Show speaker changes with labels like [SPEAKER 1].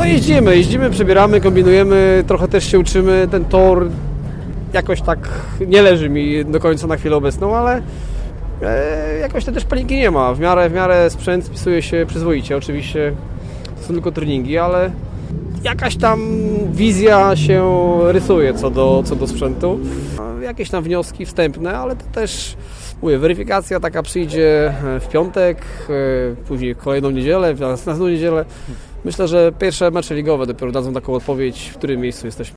[SPEAKER 1] jeździmy, przebieramy, kombinujemy, trochę też się uczymy. Ten tor jakoś tak nie leży mi do końca na chwilę obecną, ale jakoś też paniki nie ma. W miarę sprzęt spisuje się przyzwoicie. Oczywiście to są tylko treningi, ale jakaś tam wizja się rysuje co do sprzętu. Jakieś tam wnioski wstępne, ale to też, mówię, weryfikacja taka przyjdzie w piątek, później kolejną niedzielę, w następną niedzielę. Myślę, że pierwsze mecze ligowe dopiero dadzą taką odpowiedź, w którym miejscu jesteśmy.